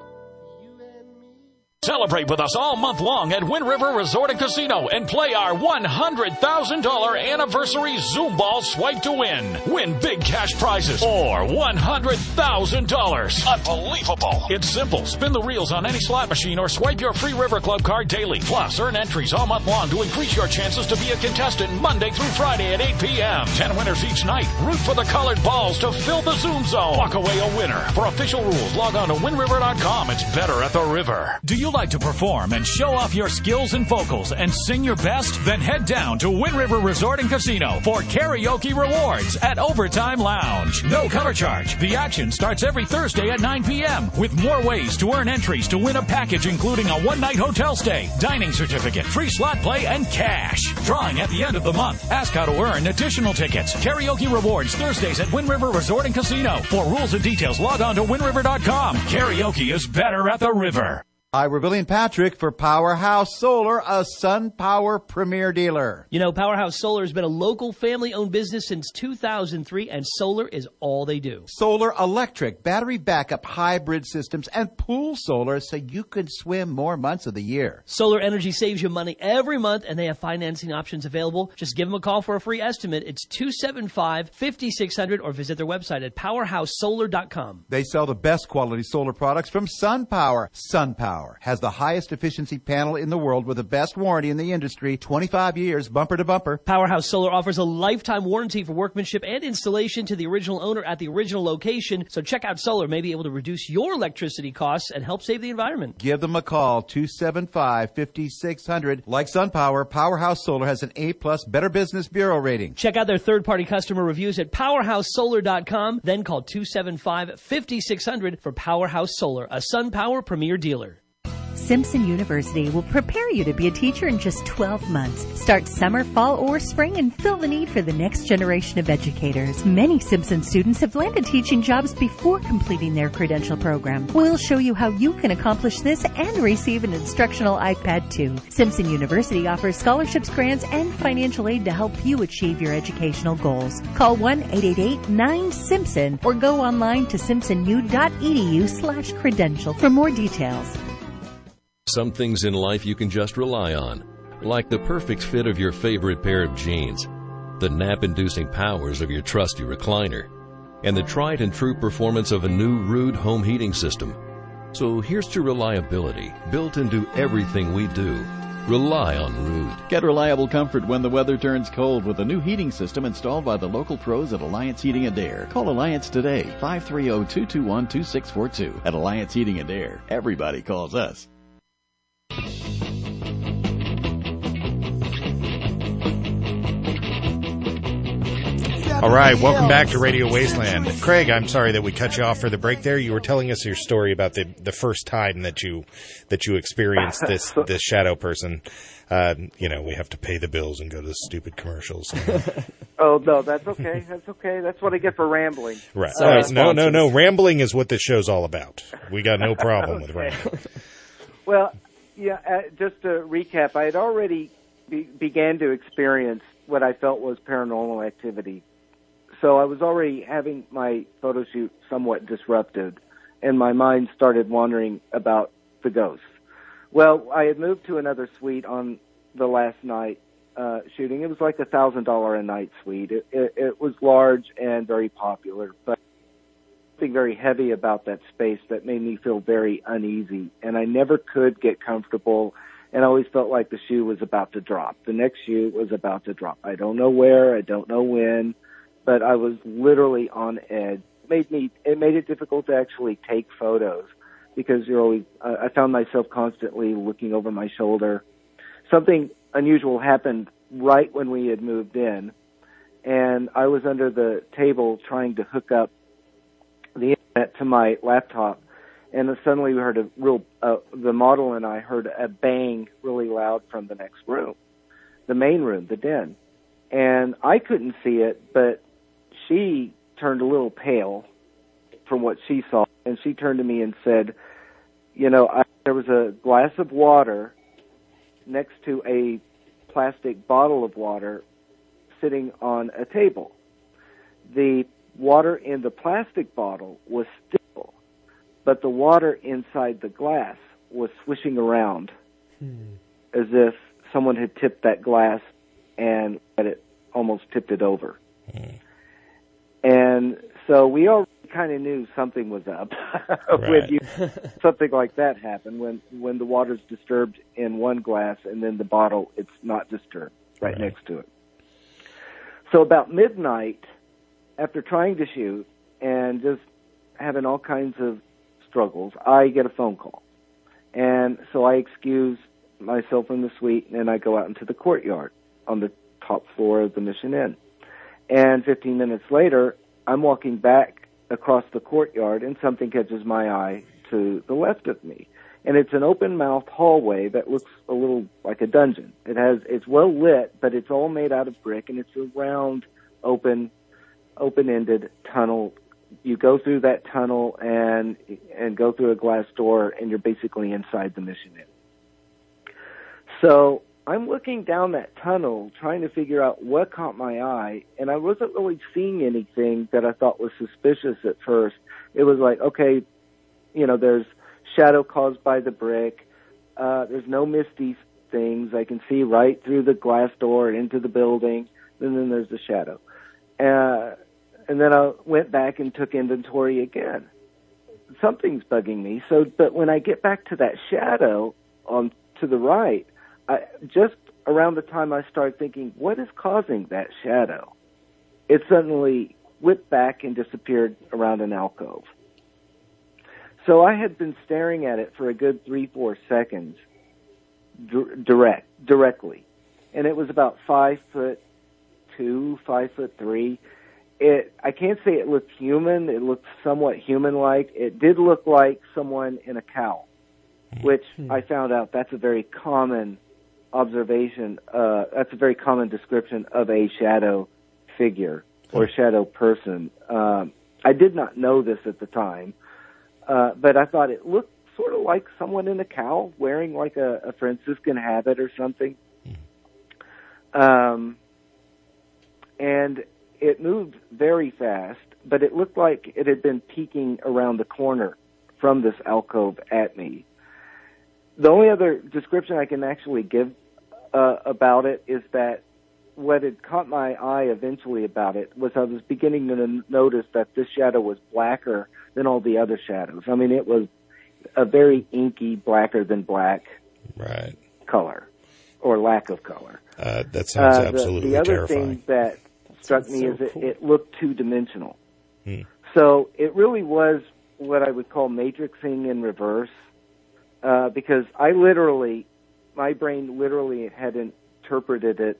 Speaker 4: Celebrate with us all month long at Wind River Resort and Casino and play our one hundred thousand dollars anniversary Zoom Ball Swipe to Win. Win big cash prizes or one hundred thousand dollars. Unbelievable. It's simple. Spin the reels on any slot machine or swipe your free River Club card daily. Plus, earn entries all month long to increase your chances to be a contestant Monday through Friday at eight p.m. Ten winners each night. Root for the colored balls to fill the Zoom Zone. Walk away a winner. For official rules, log on to wind river dot com. It's better at the river. Do you like to perform and show off your skills and vocals and sing your best? Then head down to Wind River Resort and Casino for karaoke rewards at Overtime Lounge. No cover charge. The action starts every Thursday at nine p.m. with more ways to earn entries to win a package including a one-night hotel stay, dining certificate, free slot play, and cash. Drawing at the end of the month. Ask how to earn additional tickets. Karaoke rewards Thursdays at Wind River Resort and Casino. For rules and details, log on to wind river dot com. Karaoke is better at the river.
Speaker 2: Hi, we're Billy and Patrick for Powerhouse Solar, a SunPower premier dealer.
Speaker 23: You know, Powerhouse Solar has been a local family-owned business since two thousand three, and solar is all they do.
Speaker 2: Solar electric, battery backup, hybrid systems, and pool solar so you can swim more months of the year.
Speaker 23: Solar energy saves you money every month, and they have financing options available. Just give them a call for a free estimate. It's two seven five, five six zero zero or visit their website at powerhouse solar dot com.
Speaker 2: They sell the best quality solar products from SunPower. SunPower has the highest efficiency panel in the world with the best warranty in the industry, twenty-five years, bumper to bumper.
Speaker 23: Powerhouse Solar offers a lifetime warranty for workmanship and installation to the original owner at the original location. So check out Solar, may be able to reduce your electricity costs and help save the environment.
Speaker 2: Give them a call, two seven five, five six zero zero. Like SunPower, Powerhouse Solar has an A-plus Better Business Bureau rating.
Speaker 23: Check out their third-party customer reviews at powerhouse solar dot com. Then call two seven five, five six zero zero for Powerhouse Solar, a SunPower premier dealer.
Speaker 24: Simpson University will prepare you to be a teacher in just twelve months. Start summer, fall, or spring and fill the need for the next generation of educators. Many Simpson students have landed teaching jobs before completing their credential program. We'll show you how you can accomplish this and receive an instructional iPad too. Simpson University offers scholarships, grants, and financial aid to help you achieve your educational goals. Call one eight eight eight, nine, Simpson or go online to simpson u dot e d u slash credential for more details.
Speaker 25: Some things in life you can just rely on, like the perfect fit of your favorite pair of jeans, the nap-inducing powers of your trusty recliner, and the tried and true performance of a new Ruud home heating system. So here's to reliability, built into everything we do. Rely on Ruud.
Speaker 26: Get reliable comfort when the weather turns cold with a new heating system installed by the local pros at Alliance Heating and Air. Call Alliance today, five three zero, two two one, two six four two. At Alliance Heating and Air, everybody calls us.
Speaker 6: All right, welcome back to Radio Wasteland. Craig, I'm sorry that we cut you off for the break there. You were telling us your story about the, the first time that you that you experienced this this shadow person. Uh, you know, we have to pay the bills and go to the stupid commercials.
Speaker 14: Oh, no, that's okay. That's okay. That's what I get for rambling.
Speaker 6: Right.
Speaker 14: Sorry,
Speaker 6: Uh, no, no, no. Rambling is what this show's all about. We got no problem with
Speaker 14: Okay.
Speaker 6: rambling.
Speaker 14: Well, yeah, uh, just to recap, I had already be- began to experience what I felt was paranormal activity. So I was already having my photo shoot somewhat disrupted, and my mind started wandering about the ghosts. Well, I had moved to another suite on the last night, uh, shooting. It was like a thousand dollar a night suite. It, it, it was large and very popular, but something very heavy about that space that made me feel very uneasy, and I never could get comfortable, and I always felt like the shoe was about to drop. The next shoe was about to drop. I don't know where, I don't know when, but I was literally on edge. It made me, it made it difficult to actually take photos because you're always, uh, I found myself constantly looking over my shoulder. Something unusual happened right when we had moved in, and I was under the table trying to hook up the internet to my laptop, and then suddenly we heard a real, uh, the model and I heard a bang really loud from the next room, the main room, the den. And I couldn't see it, but she turned a little pale from what she saw, and she turned to me and said, you know, I, there was a glass of water next to a plastic bottle of water sitting on a table. The water in the plastic bottle was still, but the water inside the glass was swishing around hmm. as if someone had tipped that glass and let it almost tipped it over. Hmm. And so we already kind of knew something was up when you, something like that happened, when, when the water's disturbed in one glass and then the bottle, it's not disturbed right, right. next to it. So about midnight, after trying to shoot and just having all kinds of struggles, I get a phone call. And so I excuse myself from the suite, and I go out into the courtyard on the top floor of the Mission Inn. And fifteen minutes later, I'm walking back across the courtyard, and something catches my eye to the left of me. And it's an open-mouthed hallway that looks a little like a dungeon. It has, it's well lit, but it's all made out of brick, and it's a round, open open-ended tunnel. You go through that tunnel and and go through a glass door, and you're basically inside the Mission Inn. So I'm looking down that tunnel trying to figure out what caught my eye, and I wasn't really seeing anything that I thought was suspicious at first. It was like, okay, you know, there's shadow caused by the brick. Uh, there's no misty things. I can see right through the glass door into the building, and then there's the shadow. Uh, and then I went back and took inventory again. Something's bugging me. So, but when I get back to that shadow on to the right, I, just around the time I start thinking, what is causing that shadow? It suddenly whipped back and disappeared around an alcove. So I had been staring at it for a good three, four seconds, d- direct, directly, and it was about five foot two, five foot three. It, I can't say it looked human. It looked somewhat human-like. It did look like someone in a cowl, which I found out that's a very common observation. Uh, that's a very common description of a shadow figure or shadow person. Um, I did not know this at the time, uh, but I thought it looked sort of like someone in a cowl wearing like a, a Franciscan habit or something. Um, and it moved very fast, but it looked like it had been peeking around the corner from this alcove at me. The only other description I can actually give uh, about it is that what had caught my eye eventually about it was I was beginning to notice that this shadow was blacker than all the other shadows. I mean, it was a very inky, blacker than black
Speaker 6: right.
Speaker 14: color, or lack of color.
Speaker 6: Uh, that sounds
Speaker 14: uh,
Speaker 6: absolutely
Speaker 14: the, the other
Speaker 6: terrifying.
Speaker 14: thing that struck me
Speaker 7: so
Speaker 14: is it,
Speaker 7: cool.
Speaker 14: it looked two-dimensional.
Speaker 6: Hmm.
Speaker 14: So it really was what I would call matrixing in reverse, uh, because I literally, my brain literally had interpreted it,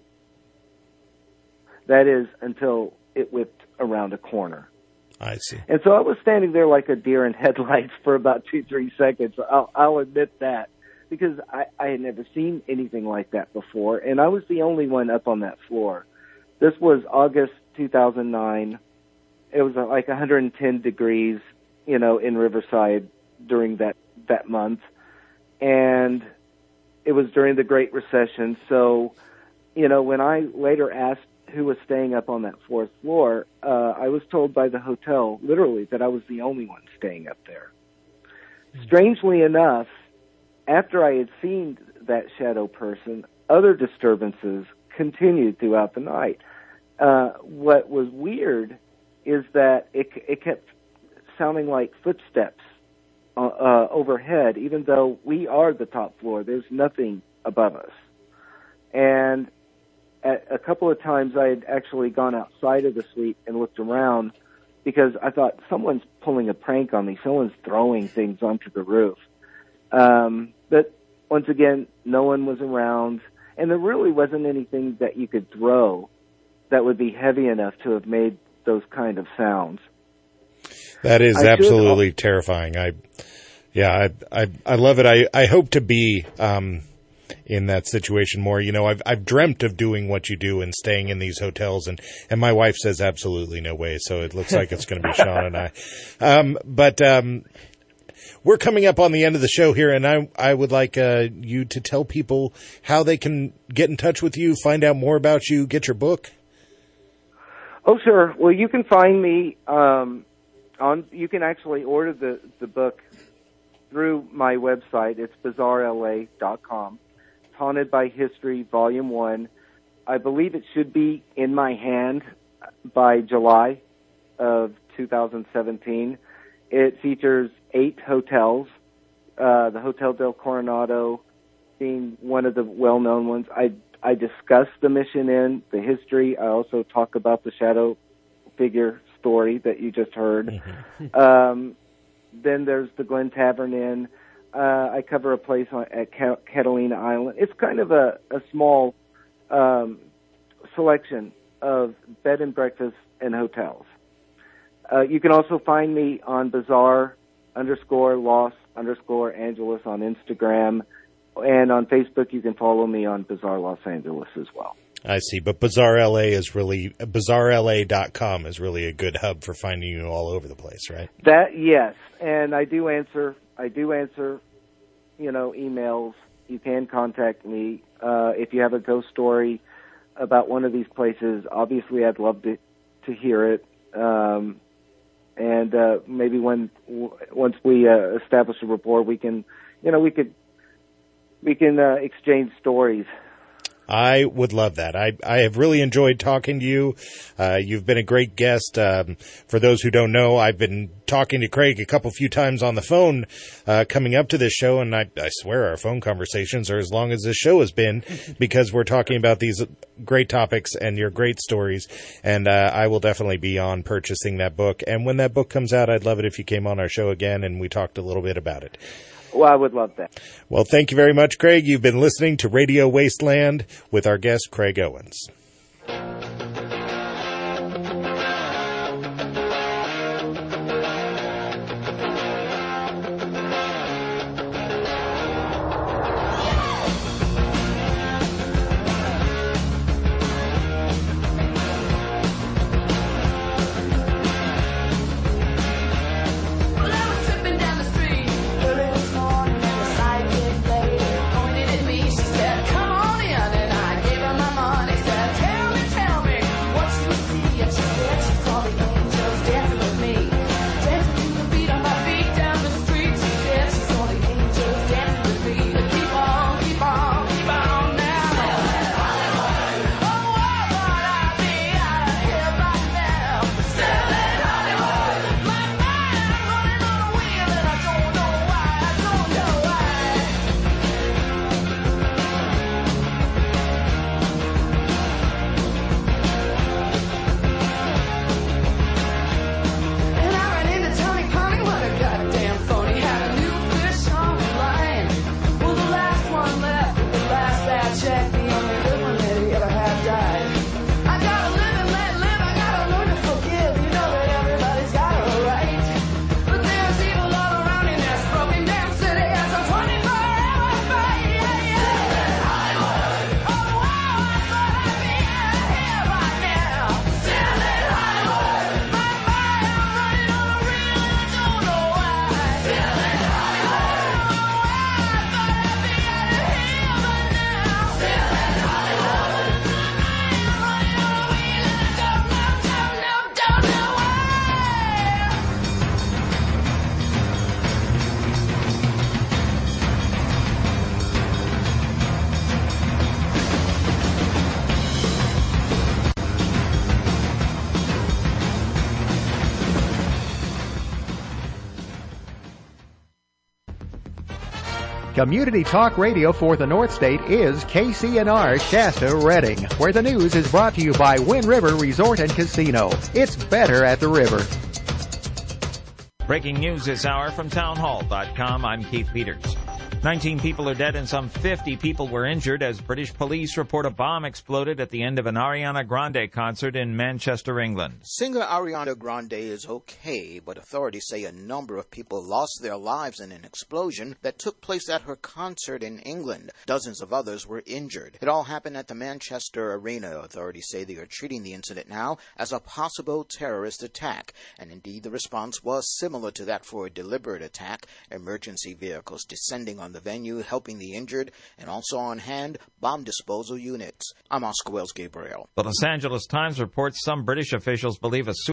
Speaker 14: that is, until it whipped around a corner.
Speaker 6: I see.
Speaker 14: And so I was standing there like a deer in headlights for about two, three seconds. I'll, I'll admit that, because I, I had never seen anything like that before, and I was the only one up on that floor. This was August two thousand nine. It was like one hundred ten degrees, you know, in Riverside during that, that month. And it was during the Great Recession. So, you know, when I later asked who was staying up on that fourth floor, uh, I was told by the hotel, literally, that I was the only one staying up there. Mm-hmm. Strangely enough, after I had seen that shadow person, other disturbances continued throughout the night. Uh, what was weird is that it it kept sounding like footsteps uh, uh, overhead, even though we are the top floor. There's nothing above us. And at a couple of times I had actually gone outside of the suite and looked around because I thought someone's pulling a prank on me. Someone's throwing things onto the roof. Um, but once again, no one was around, and there really wasn't anything that you could throw that would be heavy enough to have made those kind of sounds.
Speaker 6: That is
Speaker 14: I
Speaker 6: absolutely
Speaker 14: should...
Speaker 6: terrifying. I, yeah, I, I, I love it. I, I hope to be, um, in that situation more. You know, I've, I've dreamt of doing what you do and staying in these hotels, and, and my wife says absolutely no way. So it looks like it's going to be Sean and I. Um, but, um, we're coming up on the end of the show here, and I, I would like, uh, you to tell people how they can get in touch with you, find out more about you, get your book.
Speaker 14: Oh, sure. Well, you can find me, um, on, you can actually order the, the book through my website. It's bizarre L A dot com. Haunted by History, Volume one. I believe it should be in my hand by July of two thousand seventeen. It features eight hotels, uh, the Hotel del Coronado being one of the well-known ones. I, I discuss the Mission Inn, the history. I also talk about the shadow figure story that you just heard. Mm-hmm. Um, then there's the Glen Tavern Inn. Uh, I cover a place on, at Catalina Island. It's kind of a, a small um, selection of bed and breakfast and hotels. Uh, you can also find me on Bizarre underscore Los underscore Angeles on Instagram, and on Facebook you can follow me on Bizarre Los Angeles as well.
Speaker 6: I see, but Bizarre L A is really, bizarre L A dot com is really a good hub for finding you all over the place, right?
Speaker 14: That, yes, and I do answer, I do answer, you know, emails. You can contact me. Uh, if you have a ghost story about one of these places, obviously I'd love to, to hear it. Um, and uh, maybe when w- once we uh, establish a rapport, we can, you know, we could we can uh, exchange stories.
Speaker 6: I would love that. I, I have really enjoyed talking to you. Uh, you've been a great guest. Um, for those who don't know, I've been talking to Craig a couple few times on the phone uh, coming up to this show, and I, I swear our phone conversations are as long as this show has been because we're talking about these great topics and your great stories, and uh, I will definitely be on purchasing that book. And when that book comes out, I'd love it if you came on our show again and we talked a little bit about it.
Speaker 14: Well, I would love that.
Speaker 6: Well, thank you very much, Craig. You've been listening to Radio Wasteland with our guest, Craig Owens.
Speaker 3: She said, come on in, and I gave her my money. Said,
Speaker 22: Community Talk Radio for the North State is K C N R Shasta Redding, where the news is brought to you by Wind River Resort and Casino. It's better at the river.
Speaker 3: Breaking news this hour from townhall dot com. I'm Keith Peters. nineteen people are dead and some fifty people were injured as British police report a bomb exploded at the end of an Ariana Grande concert in Manchester, England.
Speaker 5: Singer Ariana Grande is okay, but authorities say a number of people lost their lives in an explosion that took place at her concert in England. Dozens of others were injured. It all happened at the Manchester Arena. Authorities say they are treating the incident now as a possible terrorist attack, and indeed the response was similar to that for a deliberate attack. Emergency vehicles descending on the venue, helping the injured, and also on hand, bomb disposal units. I'm Oscar Wells Gabriel.
Speaker 3: The Los Angeles Times reports some British officials believe a